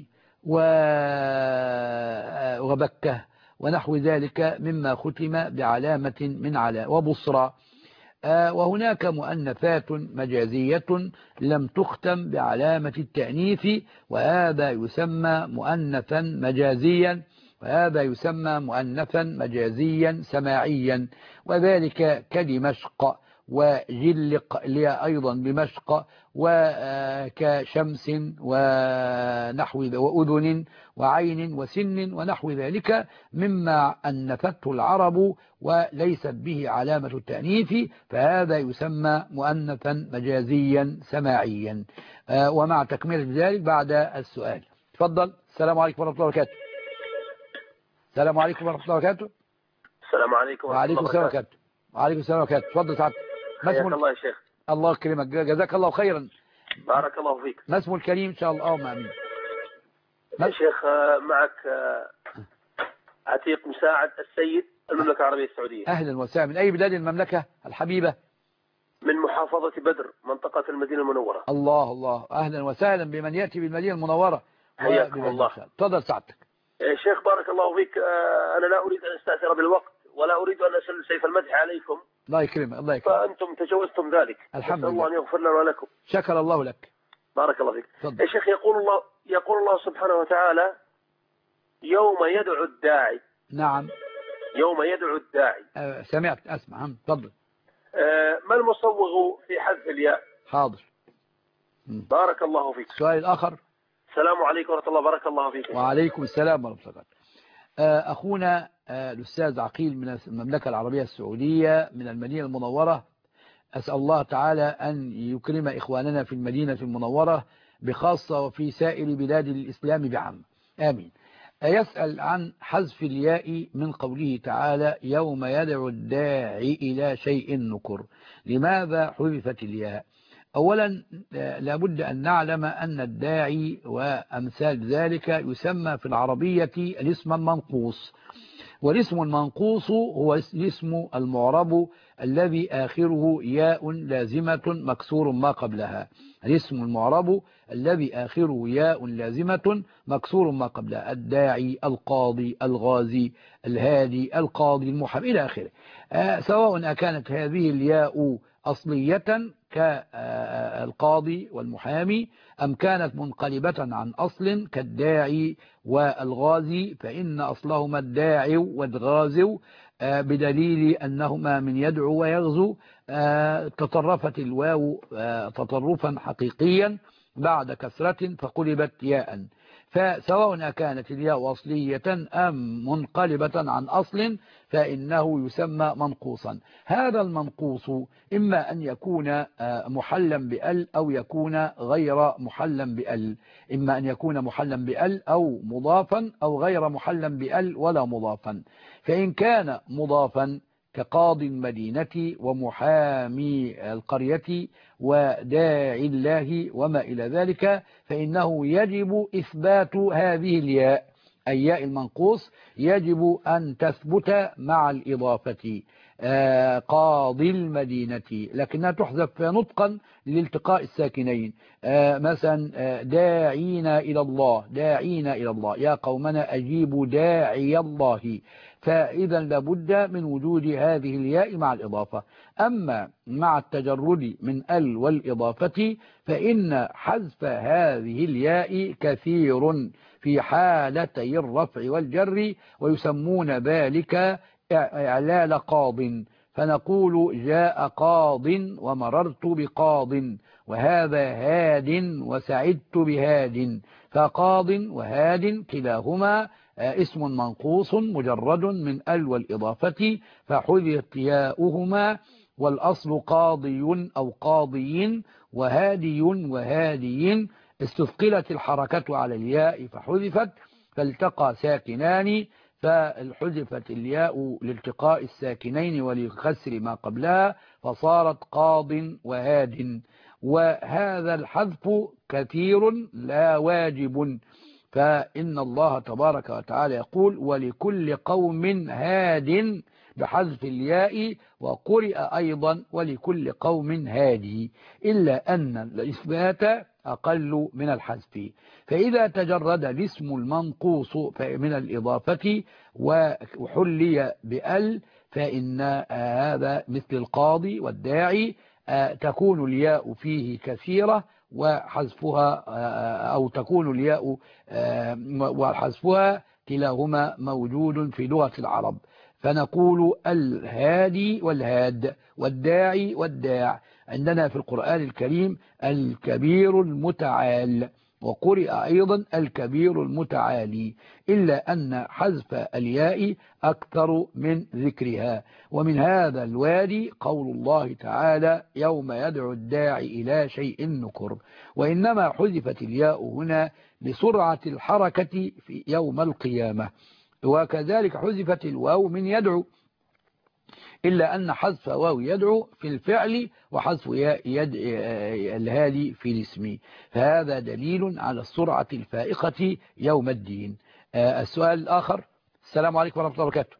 وبكة ونحو ذلك مما ختم بعلامة من وبصرى. وهناك مؤنثات مجازية لم تختم بعلامة التأنيث، وهذا يسمى مؤنثا مجازيا، وهذا يسمى مؤنثا مجازيا سماعيا، وذلك كدمشق وجلق اللي أيضا بمشق وكشمس ونحو وأذن وعين وسن ونحو ذلك مما أنثته العرب وليست به علامة التأنيث، فهذا يسمى مؤنثا مجازيا سماعيا. ومع تكملة ذلك بعد السؤال. تفضل. السلام عليكم ورحمة الله وبركاته. السلام عليكم ورحمة الله وبركاته. السلام عليكم ورحمة الله وبركاته. وعليكم السلام وبركاته. تفضل سعادتك. حياك الله يا شيخ. الله يكرمك، جزاك الله خيرا. بارك الله فيك. ما اسمه الكريم إن شاء الله؟ آمين. يا شيخ معك عتيق مساعد السيد، المملكة العربية السعودية. أهلا وسهلا. من أي بلاد المملكة الحبيبة؟ من محافظة بدر، منطقة المدينة المنورة. الله الله، أهلا وسهلا بمن يأتي بالمدينة المنورة. حياكم الله. تفضل سعادتك. يا شيخ بارك الله فيك، أنا لا أريد أن أستأثر بالوقت ولا أريد أن أسل سيف المدح عليكم. الله يكرمك الله يكرمك. فأنتم تجاوزتم ذلك. الحمد لله. الله أن يغفر لنا ولكم. شكر الله لك. بارك الله فيك. فضل. يا شيخ يقول الله سبحانه وتعالى يوم يدعو الداعي. نعم. يوم يدعو الداعي. سمعت أسمع. تفضل. ما المصوغ في حذف الياء؟ حاضر. بارك الله فيك. السؤال الآخر. السلام عليكم ورحمة الله. بارك الله فيك. وعليكم السلام ورحمة الله. أخونا الأستاذ عقيل من المملكة العربية السعودية من المدينة المنورة، أسأل الله تعالى أن يكرم إخواننا في المدينة المنورة بخاصة وفي سائر بلاد الإسلام بعامة، آمين. يسأل عن حذف الياء من قوله تعالى يوم يدعو الداعي إلى شيء نكر، لماذا حذفت الياء؟ أولا لابد أن نعلم أن الداعي وأمثال ذلك يسمى في العربية الاسم المنقوص، والاسم المنقوص هو الاسم المعرب الذي آخره ياء لازمة مكسور ما قبلها. الاسم المعرب الذي آخره ياء لازمة مكسور ما قبلها، الداعي، القاضي، الغازي، الهادي، القاضي، المحامي إلى آخره. سواء أكانت هذه الياء أصلية كالقاضي والمحامي أم كانت منقلبة عن أصل كالداعي والغازي، فإن أصلهما الداعي والغازي بدليل أنهما من يدعو ويغزو. تطرفت الواو تطرفا حقيقيا بعد كسرة فقلبت ياء، فسواء كانت الياء أصلية أم منقلبة عن أصل فإنه يسمى منقوصا. هذا المنقوص إما أن يكون محلا بأل أو يكون غير محلا بأل، إما أن يكون محلا بأل أو مضافا أو غير محلا بأل ولا مضافا. فإن كان مضافا كقاضي المدينة ومحامي القرية وداعي الله وما إلى ذلك فإنه يجب إثبات هذه الياء، أي ياء المنقوص يجب أن تثبت مع الإضافة، قاضي المدينة، لكنها تحذف نطقا لالتقاء الساكنين. مثلا داعينا إلى الله، داعينا إلى الله، يا قومنا أجيبوا داعي الله، فإذا لابد من وجود هذه الياء مع الإضافة. أما مع التجرد من ال والإضافة فإن حذف هذه الياء كثير في حالتي الرفع والجر، ويسمون ذلك إعلال قاض، فنقول جاء قاض ومررت بقاض، وهذا هاد وسعدت بهاد، فقاض وهاد كلاهما اسم منقوص مجرد من ال والإضافة فحذفت ياؤهما، والأصل قاضي أو قاضي وهادي وهادي، استثقلت الحركة على الياء فحذفت، فالتقى ساكنان فحذفت الياء لالتقاء الساكنين ولكسر ما قبلها فصارت قاض وهاد. وهذا الحذف كثير لا واجب، فإن الله تبارك وتعالى يقول ولكل قوم هاد بحذف الياء، وقرئ أيضا ولكل قوم هادي، إلا أن الإثبات أقل من الحذف. فإذا تجرد الاسم المنقوص من الإضافة وحلي بأل فإن هذا مثل القاضي والداعي تكون الياء فيه كثيرة وحذفها أو تكون الياء وحذفها كلاهما موجود في لغة العرب، فنقول الهادي والهاد والداعي والداع. عندنا في القرآن الكريم الكبير المتعال، وقرئ أيضا الكبير المتعالي، إلا أن حذف الياء أكثر من ذكرها. ومن هذا الوادي قول الله تعالى يوم يدعو الداعي إلى شيء نكر، وإنما حذفت الياء هنا لسرعة الحركة في يوم القيامة. وكذلك حذفت الواو من يدعو، إلا أن حذف واو يدعو في الفعل وحذف يد الهادي في الاسم، فهذا دليل على السرعة الفائقة يوم الدين. السؤال الآخر. السلام عليكم ورحمة الله وبركاته.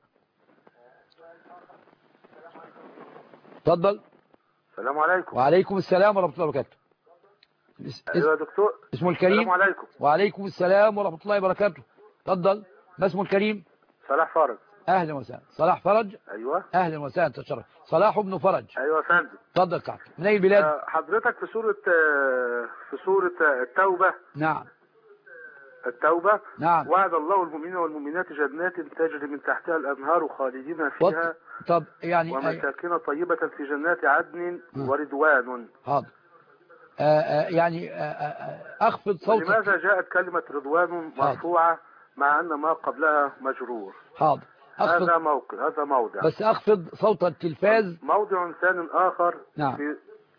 تفضل. السلام عليكم. وعليكم السلام ورحمة الله وبركاته. ايوه يا دكتور. اسمه الكريم. السلام عليكم. وعليكم السلام ورحمة الله وبركاته. تفضل. ما اسمه الكريم؟ صلاح فرج. اهلا وسهلا. صلاح فرج. ايوه. اهلا وسهلا. تشرف. صلاح بن فرج. ايوه يا فندم. تفضل سعد. من اي البلاد؟ حضرتك في سورة التوبة. نعم. التوبة. نعم. وعد الله المؤمنين والمؤمنات جنات تجري من تحتها الأنهار خالدين فيها. طب يعني ومساكن طيبة في جنات عدن ورضوان. حاضر. يعني أخفض صوتك. لماذا جاءت كلمة رضوان مرفوعة مع أن ما قبلها مجرور؟ حاضر. هذا موضع. بس أخفض صوت التلفاز. موضع ثاني آخر. نعم. في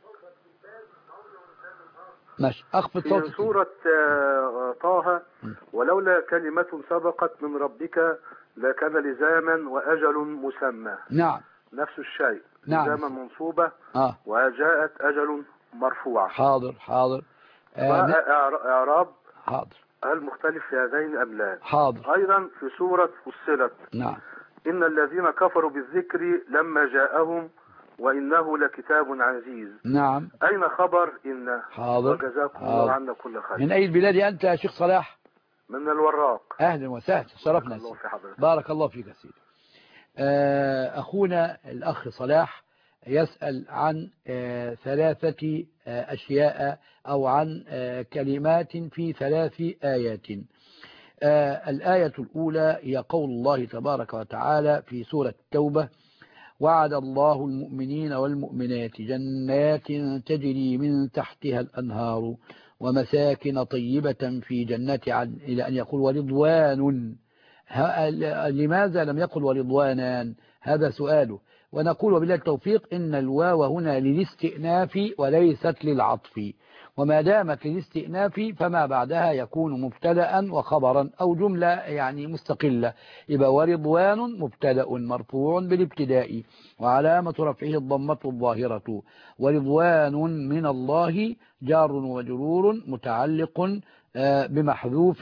ماشي. أخفض صوت في سورة طه. ولولا كلمة سبقت من ربك لكان لزاما وأجل مسمى. نعم. نفس الشيء. نعم. لزاما منصوبة. وجاءت أجل مرفوعة. حاضر. إعراب. حاضر. هل مختلف في هذين أم لا؟ حاضر. أيضا في سورة فصلت. نعم. إن الذين كفروا بالذكر لما جاءهم وإنه لكتاب عزيز. نعم. أين خبر إن؟ حاضر. وجزاكم الله عنا كل خير. من أي البلاد أنت يا شيخ صلاح؟ من الوراق. أهلا وسهلا. شرفنا. الله في حضرتك. بارك الله فيك يا سيدي. أخونا الأخ صلاح يسأل عن 3 أشياء أو عن كلمات في 3 آيات. الآية الأولى هي قول الله تبارك وتعالى في سورة التوبة: وعد الله المؤمنين والمؤمنات جنات تجري من تحتها الأنهار ومساكن طيبة في جنات عدن، إلى أن يقول ورضوان. لماذا لم يقل ورضوانان؟ هذا سؤاله. ونقول وبالله التوفيق إن الواو هنا للاستئناف وليست للعطف، وما دامت للاستئناف فما بعدها يكون مبتدأ وخبرا أو جملة يعني مستقلة. يبقى ورضوان مبتدأ مرفوع بالابتداء وعلامة رفعه الضمة الظاهرة، ورضوان من الله جار ومجرور متعلق بمحذوف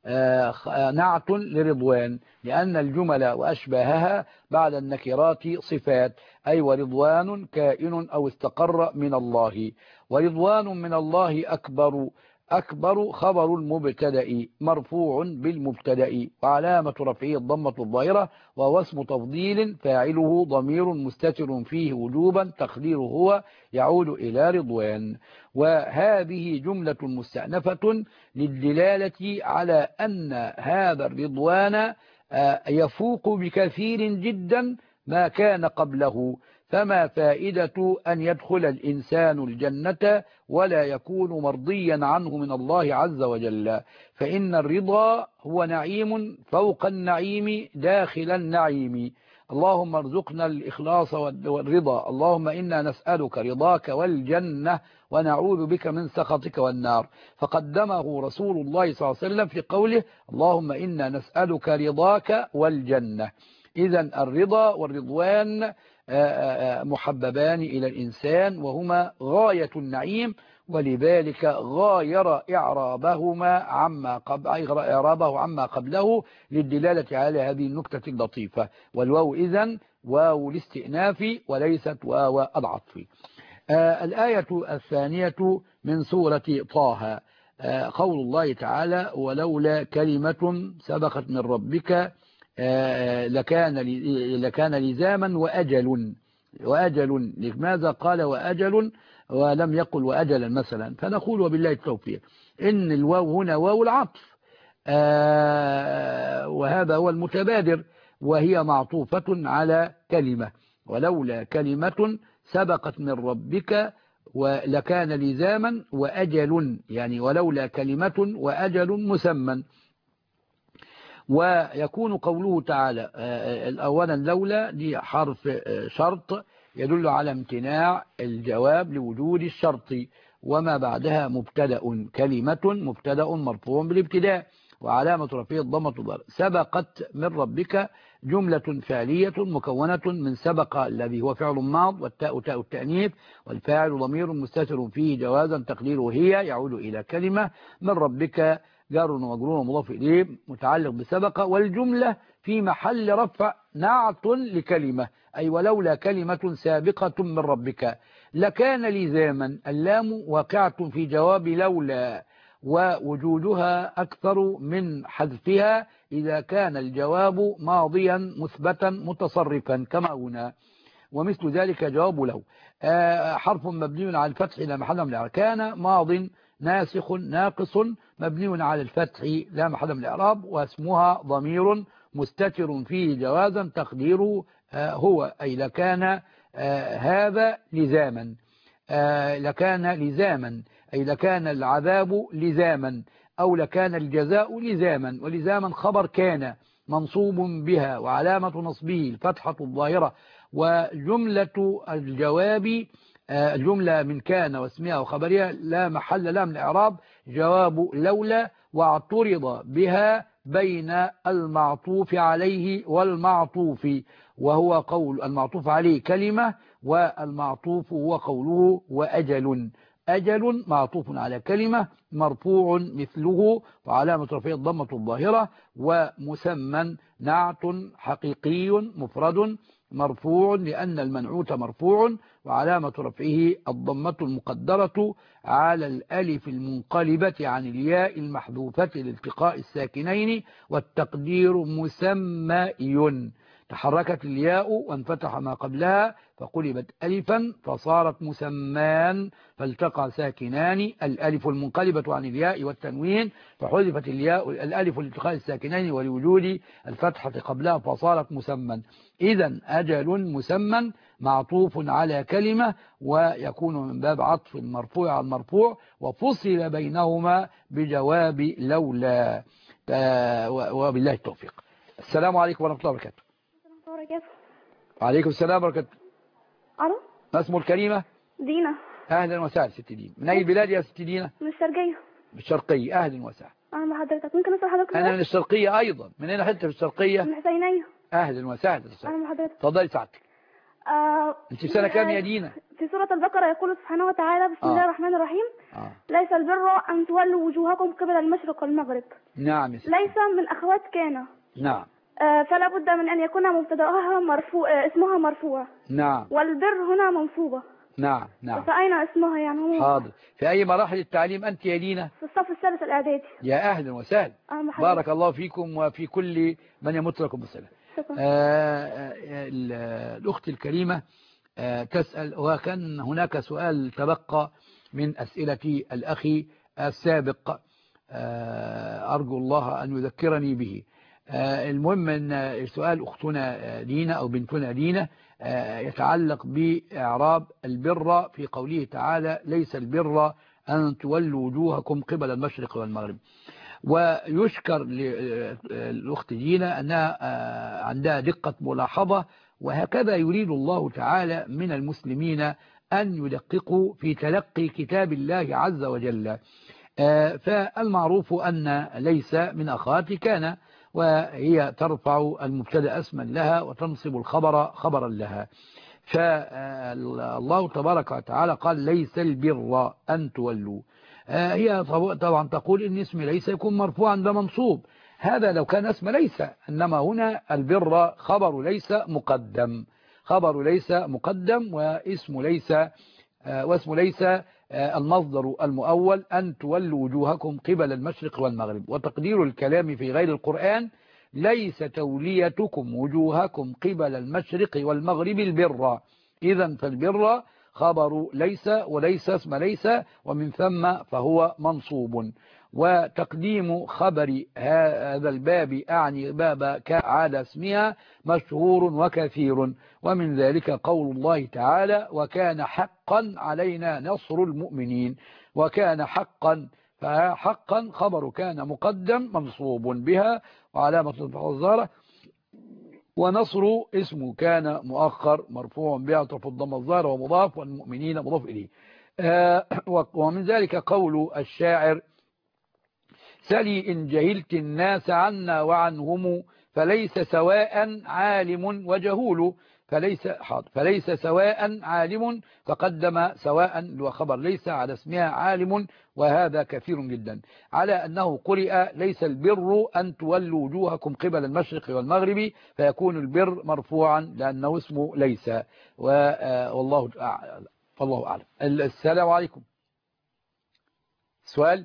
نعت لرضوان، لأن الجمل وأشباهها بعد النكرات صفات، أي ورضوان كائن أو استقر من الله. ورضوان من الله أكبر خبر المبتدأ مرفوع بالمبتدأ وعلامة رفعه الضمة الظاهرة، وهو اسم تفضيل فاعله ضمير مستتر فيه وجوبا تقديره هو يعود إلى رضوان. وهذه جملة مستأنفة للدلالة على أن هذا الرضوان يفوق بكثير جدا ما كان قبله، فما فائدة أن يدخل الإنسان الجنة ولا يكون مرضيا عنه من الله عز وجل، فإن الرضا هو نعيم فوق النعيم داخل النعيم. اللهم ارزقنا الإخلاص والرضا، اللهم إنا نسألك رضاك والجنة ونعوذ بك من سخطك والنار. فقدمه رسول الله صلى الله عليه وسلم في قوله اللهم إنا نسألك رضاك والجنة. إذن الرضا والرضوان محببان إلى الإنسان وهما غاية النعيم، ولذلك غاير إعرابه عما قبله للدلالة على هذه النكتة اللطيفة. والواو إذن واو الاستئناف وليست واو العطف. الآية الثانية من سورة طه قول الله تعالى ولولا كلمة سبقت من ربك لكان لزاما وأجل. لماذا قال وأجل ولم يقل وأجلا مثلا؟ فنقول وبالله التوفيق إن الواو هنا واو العطف، وهذا هو المتبادر، وهي معطوفة على كلمة. ولولا كلمة سبقت من ربك ولكان لزاما وأجل، يعني ولولا كلمة وأجل مسمى. ويكون قوله تعالى أولا لولا دي حرف شرط يدل على امتناع الجواب لوجود الشرط، وما بعدها مبتدأ، كلمة مبتدأ مرفوع بالابتداء وعلامة رفعه الضمة الظاهرة. سبقت من ربك جملة فعلية مكونة من سبق الذي هو فعل ماض، والتاء تاء التأنيث، والفاعل ضمير مستتر فيه جوازا تقديره هي يعود إلى كلمة، من ربك جار ومجرور ومضاف إليه متعلق بسبق، والجملة في محل رفع نعت لكلمة، أي ولولا كلمة سابقة من ربك لكان لزاما. اللام واقعة في جواب لولا، ووجودها أكثر من حذفها إذا كان الجواب ماضيا مثبتا متصرفا كما هنا، ومثل ذلك جواب لو. حرف مبني على الفتح لا محل من الإعراب. كان ماض ناسخ ناقص مبني على الفتح لا محل من الإعراب، واسمها ضمير مستتر فيه جوازا تقديره هو، أي لكان هذا لزاما، لكان لزاما أي لكان العذاب لزاما، أو لكان الجزاء لزاما. ولزاما خبر كان منصوب بها وعلامة نصبه الفتحة الظاهرة. وجملة الجواب الجملة من كان واسمها وخبرها لا محل لها من الإعراب جواب لولا، واعترض بها بين المعطوف عليه والمعطوف، وهو قول المعطوف عليه كلمة، والمعطوف هو قوله وأجل. أجل معطوف على كلمة مرفوع مثله وعلامة رفعه الضمة الظاهرة، ومسمى نعت حقيقي مفرد مرفوع لأن المنعوت مرفوع وعلامة رفعه الضمة المقدرة على الألف المنقلبة عن الياء المحذوفة لالتقاء الساكنين، والتقدير مسمى. تحركت الياء وانفتح ما قبلها فقلبت ألفا فصارت مسمان، فالتقى ساكنان الألف المنقلبة عن الياء والتنوين، فحذفت الياء الألف لالتقاء الساكنين ولوجود الفتحة قبلها فصارت مسمى. إذن أجل مسمى معطوف على كلمة، ويكون من باب عطف المرفوع على المرفوع، وفصل بينهما بجواب لولا. وبالله التوفيق. السلام عليكم ورحمة الله وبركاته. وعليكم السلام ورحمة الله. الو، ما اسمه الكريمة؟ دينا. اهلا وسهلا ست دينا. من اي البلاد يا ست دينا؟ من الشرقية. من الشرقية. اهلا وسهلا. اهلا بحضرتك. ممكن اسال حضرتك؟ انا من الشرقية ايضا. من اين حته في الشرقية؟ من الحسينية. اهلا وسهلا. اهلا بحضرتك. اتفضلي سعادتك. انت في سنة كام يا دينا؟ في سورة البقرة يقول سبحانه وتعالى بسم الله الرحمن الرحيم ليس البر ان تولوا وجوهكم قبل المشرق والمغرب. نعم. ليس من اخوات كان. نعم. فلا بد من ان يكون مبتداها مرفوع، اسمها مرفوع. نعم. والبر هنا منصوبة. نعم. نعم. فأين اسمها يعني؟ حاضر. في أي مراحل التعليم أنت يا دينا؟ في الصف الثالث الإعدادي. يا أهلا وسهلا. بارك الله فيكم وفي كل من يمت لكم بالسلام. الأخت الكريمة تسأل، وكان هناك سؤال تبقى من أسئلة الأخ السابق أرجو الله أن يذكرني به. المهم أن سؤال أختنا دينا أو بنتنا دينا يتعلق بإعراب البر في قوله تعالى ليس البر أن تولوا وجوهكم قبل المشرق والمغرب. ويشكر للأخت دينا أنها عندها دقة ملاحظة، وهكذا يريد الله تعالى من المسلمين أن يدققوا في تلقي كتاب الله عز وجل. فالمعروف أن ليس من أخوات كان، وهي ترفع المبتدا اسما لها وتنصب الخبر خبرا لها. فالله تبارك وتعالى قال ليس البر أن تولوا. هي طبعا تقول إن اسم ليس يكون مرفوعا ده منصوب، هذا لو كان اسم ليس، إنما هنا البر خبر ليس مقدم، خبر ليس مقدم واسم ليس المصدر المؤول أن تولوا وجوهكم قبل المشرق والمغرب. وتقدير الكلام في غير القرآن ليس توليتكم وجوهكم قبل المشرق والمغرب البر. إذن فالبر خبر ليس وليس اسم ليس، ومن ثم فهو منصوب. وتقديم خبر هذا الباب أعني باب كعادة اسمها مشهور وكثير، ومن ذلك قول الله تعالى وكان حقا علينا نصر المؤمنين. وكان حقا، فحقا خبر كان مقدم منصوب بها وعلامة الظاهرة، ونصر اسمه كان مؤخر مرفوع بها وترفع الضمة الظاهرة ومضاف، والمؤمنين مضاف إليه. ومن ذلك قول الشاعر سلي إن جهلت الناس عنا وعنهم فليس سواء عالم وجهول، فليس سواء عالم، فقدم سواء وخبر ليس على اسمها عالم، وهذا كثير جدا. على أنه قرئ ليس البر أن تولوا وجوهكم قبل المشرق والمغرب، فيكون البر مرفوعا لأنه اسمه ليس. والله أعلم. السلام عليكم. سؤال؟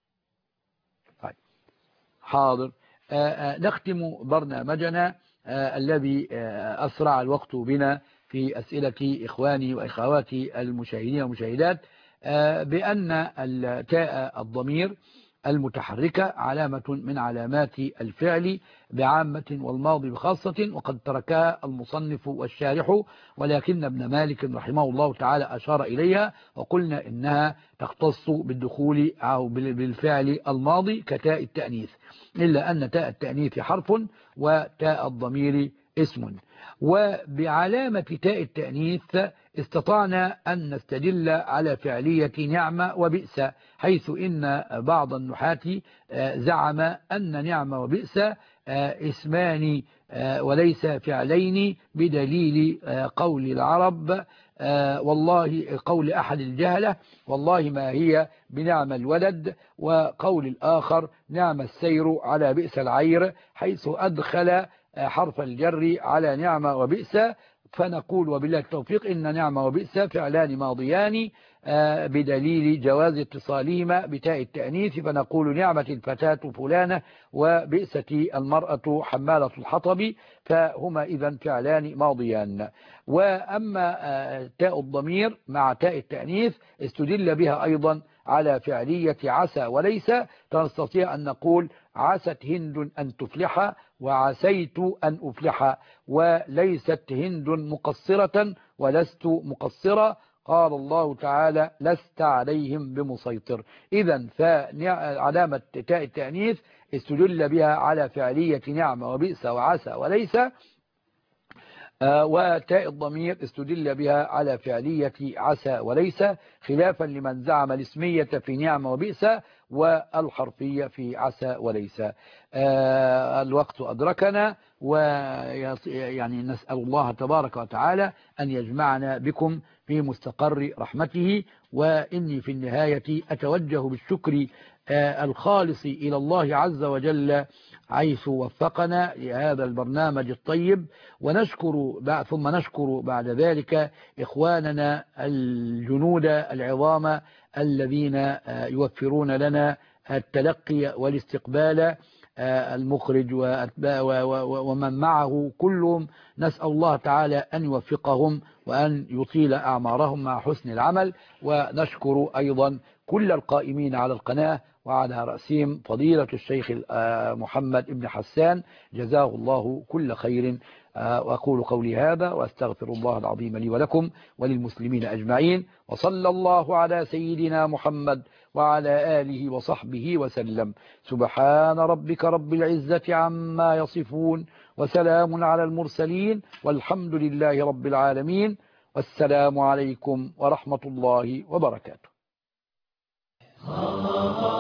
طيب حاضر. نختم برنامجنا الذي أسرع الوقت بنا في أسئلة إخواني وإخواتي المشاهدين والمشاهدات بأن التاء الضمير المتحركة علامة من علامات الفعل بعامة والماضي بخاصة، وقد تركها المصنف والشارح، ولكن ابن مالك رحمه الله تعالى أشار إليها، وقلنا إنها تختص بالدخول أو بالفعل الماضي كتاء التأنيث، إلا أن تاء التأنيث حرف وتاء الضمير اسم. وبعلامة تاء التأنيث استطعنا أن نستدل على فعلية نعمة وبئس، حيث إن بعض النحاة زعم أن نعمة وبئس اسمان وليس فعلين، بدليل قول العرب والله، قول أحد الجهلة والله ما هي بنعم الولد، وقول الآخر نعم السير على بئس العير، حيث أدخل حرف الجر على نعمة وبئس. فنقول وبالله التوفيق إن نعمة وبئس فعلان ماضيان بدليل جواز اتصالهما بتاء التأنيث، فنقول نعمة الفتاة فلانة وبئست المرأة حمالة الحطب، فهما إذن فعلان ماضيان. وأما تاء الضمير مع تاء التأنيث استدل بها أيضا على فعلية عسى وليس، فنستطيع أن نقول عست هند أن تفلح وعسيت أن أفلح، وليست هند مقصرة ولست مقصرة، قال الله تعالى لست عليهم بمسيطر. إذن فعلامة تاء التأنيث استدل بها على فعلية نعمة وبئس وعسى وليس، وتاء الضمير استدل بها على فعلية عسى وليس، خلافا لمن زعم الاسمية في نعمة وبئس والحرفية في عسى وليس. الوقت أدركنا، ويعني نسأل الله تبارك وتعالى أن يجمعنا بكم في مستقر رحمته. وإني في النهاية أتوجه بالشكر الخالص إلى الله عز وجل حيث وفقنا لهذا البرنامج الطيب، ثم نشكر بعد ذلك إخواننا الجنود العظام الذين يوفرون لنا التلقي والاستقبال، المخرج ومن معه كلهم، نسأل الله تعالى أن يوفقهم وأن يطيل أعمارهم مع حسن العمل. ونشكر أيضا كل القائمين على القناة، وعلى رأسهم فضيلة الشيخ محمد ابن حسان، جزاه الله كل خير. وأقول قولي هذا وأستغفر الله العظيم لي ولكم وللمسلمين أجمعين، وصلى الله على سيدنا محمد وعلى آله وصحبه وسلم. سبحان ربك رب العزة عما يصفون، وسلام على المرسلين، والحمد لله رب العالمين، والسلام عليكم ورحمة الله وبركاته.